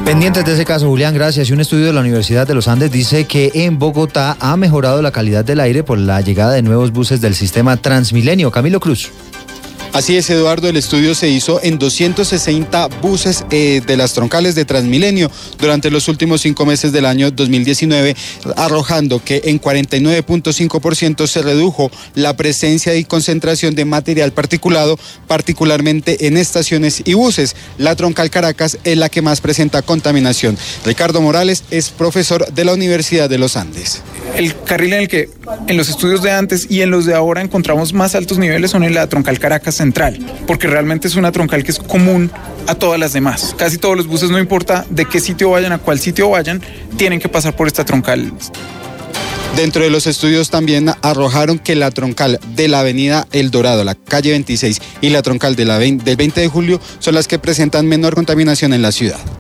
Pendientes de ese caso, Julián, gracias. Y un estudio de la Universidad de los Andes dice que en Bogotá ha mejorado la calidad del aire por la llegada de nuevos buses del sistema Transmilenio. Camilo Cruz. Así es, Eduardo, el estudio se hizo en 260 buses de las troncales de Transmilenio durante los últimos 5 meses del año 2019, arrojando que en 49.5% se redujo la presencia y concentración de material particulado, particularmente en estaciones y buses. La troncal Caracas es la que más presenta contaminación. Ricardo Morales es profesor de la Universidad de los Andes. El carril en el que en los estudios de antes y en los de ahora encontramos más altos niveles son en la troncal Caracas Central, porque realmente es una troncal que es común a todas las demás. Casi todos los buses, no importa de qué sitio vayan, a cuál sitio vayan, tienen que pasar por esta troncal. Dentro de los estudios también arrojaron que la troncal de la avenida El Dorado, la calle 26, y la troncal del 20 de julio son las que presentan menor contaminación en la ciudad.